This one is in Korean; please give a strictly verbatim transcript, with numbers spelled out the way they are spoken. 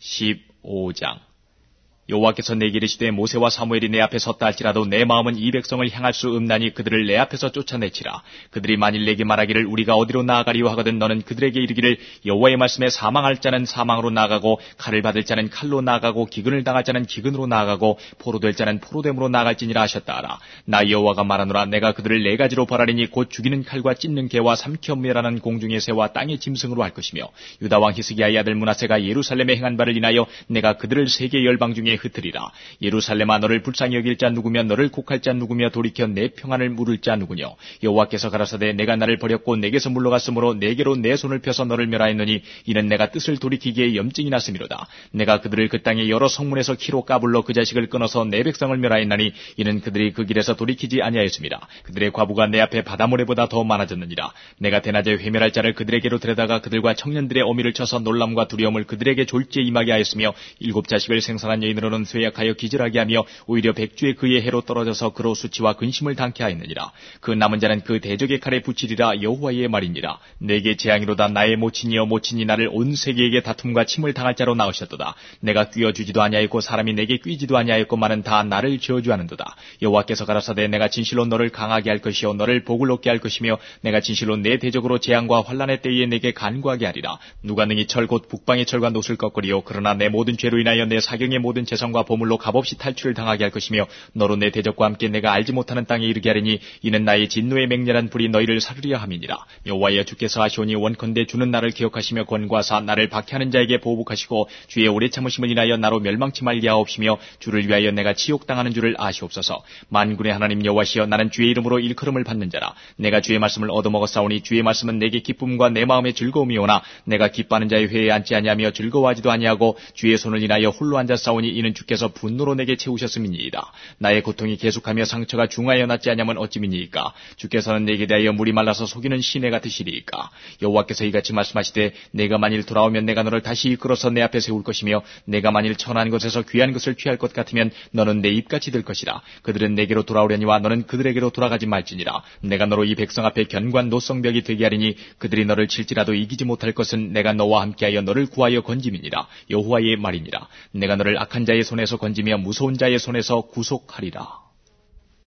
십오 장. 여호와께서 내게 이르시되 모세와 사무엘이 내 앞에 섰다 할지라도 내 마음은 이 백성을 향할 수 없나니 그들을 내 앞에서 쫓아내치라. 그들이 만일 내게 말하기를 우리가 어디로 나아가리요 하거든 너는 그들에게 이르기를 여호와의 말씀에 사망할 자는 사망으로 나아가고 칼을 받을 자는 칼로 나아가고 기근을 당할 자는 기근으로 나아가고 포로될 자는 포로됨으로 나아갈지니라 하셨다 하라. 나 여호와가 말하노라. 내가 그들을 네 가지로 벌하리니 곧 죽이는 칼과 찢는 개와 삼켜 멸하는 공중의 새와 땅의 짐승으로 할 것이며 유다 왕 히스기야의 아들 므낫세가 예루살렘에 행한 바를 인하여 내가 그들을 세계 열방 중에 흩으리라. 예루살렘아 너를 불쌍히 여길 자 누구며 너를 곡할 자 누구며 돌이켜 내 평안을 물을 자 누구뇨. 여호와께서 가라사대 내가 나를 버렸고 내게서 물러갔으므로 내게로 내 손을 펴서 너를 멸하였노니 이는 내가 뜻을 돌이키기에 염증이 났음이로다. 내가 그들을 그 땅의 여러 성문에서 키로 까불러 그 자식을 끊어서 내 백성을 멸하였나니 이는 그들이 그 길에서 돌이키지 아니하였습니다. 그들의 과부가 내 앞에 바다모래보다 더 많아졌느니라. 내가 대낮에 회멸할 자를 그들에게로 데려다가 그들과 청년들의 어미를 쳐서 놀람과 두려움을 그들에게 졸지에 임하게 하였으며 일곱 자식을 생산한 여인으로 는 쇠약하여 기절하게 하며 오히려 백주의 그의 해로 떨어져서 그로 수치와 근심을 당케 하였느니라. 그 남은 자는 그 대적의 칼에 붙이리라. 여호와의 말이니라. 내게 재앙이로다. 나의 모친이여 모친이 나를 온 세계에게 다툼과 침을 당할 자로 낳으셨도다. 내가 끼어주지도 아니하였고 사람이 내게 끼지도 아니하였고만은 다 나를 저주하는도다. 여호와께서 가라사대 내가 진실로 너를 강하게 할 것이요 너를 복을 얻게 할 것이며 내가 진실로 내 대적으로 재앙과 환난의 때에 내게 간구하게 하리라. 누가 능히 철 곧 북방의 철과 노을 꺾으리요 그러나 내 모든 죄로 인하여 내 사경의 모든 재성과 보물로 값없이 탈출을 당하게 할 것이며 너로 내 대적과 함께 내가 알지 못하는 땅에 이르게 하리니 이는 나의 진노의 맹렬한 불이 너희를 사르려 함이니라. 여호와여 주께서 하시오니 원컨대 주는 나를 기억하시며 권고하사 나를 박해하는 자에게 보복하시고 주의 오래 참으심을 인하여 나로 멸망치 말게 하옵시며 주를 위하여 내가 치욕당하는 줄을 아시옵소서. 만군의 하나님 여호와시여 나는 주의 이름으로 일컬음을 받는 자라. 내가 주의 말씀을 얻어먹었사오니 주의 말씀은 내게 기쁨과 내 마음의 즐거움이오나 내가 기뻐하는 자의 회에 앉지 아니하며 즐거워하지도 아니하고 주의 손을 인하여 홀로 앉았사오니 이는 주께서 분노로 내게 채우셨음이니이다. 나의 고통이 계속하며 상처가 중하여 낫지 아니하면 어찌미니이까. 주께서는 내게 대하여 물이 말라서 속이는 시내 같으시리이까. 여호와께서 이같이 말씀하시되 내가 만일 돌아오면 내가 너를 다시 이끌어서 내 앞에 세울 것이며 내가 만일 천한 것에서 귀한 것을 취할 것 같으면 너는 내 입같이 될 것이라. 그들은 내게로 돌아오려니와 너는 그들에게로 돌아가지 말지니라. 내가 너로 이 백성 앞에 견고한 노성벽이 되게 하리니 그들이 너를 칠지라도 이기지 못할 것은 내가 너와 함께하여 너를 구하여 건짐이니라. 여호와의 말이니라. 내가 너를 악한 자의 손에서 건지며 무서운 자의 손에서 구속하리라.